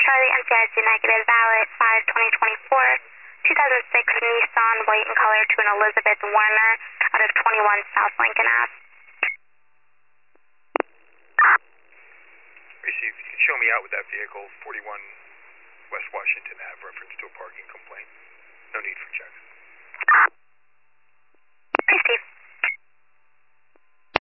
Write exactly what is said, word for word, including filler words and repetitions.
Charlie, M C I C negative, valid five twenty twenty-four, two thousand six Nissan, white in color, to an Elizabeth Warner out of twenty-one South Lincoln Ave. Received. You can show me out with that vehicle, forty-one West Washington Ave, reference to a parking complaint. No need for checks.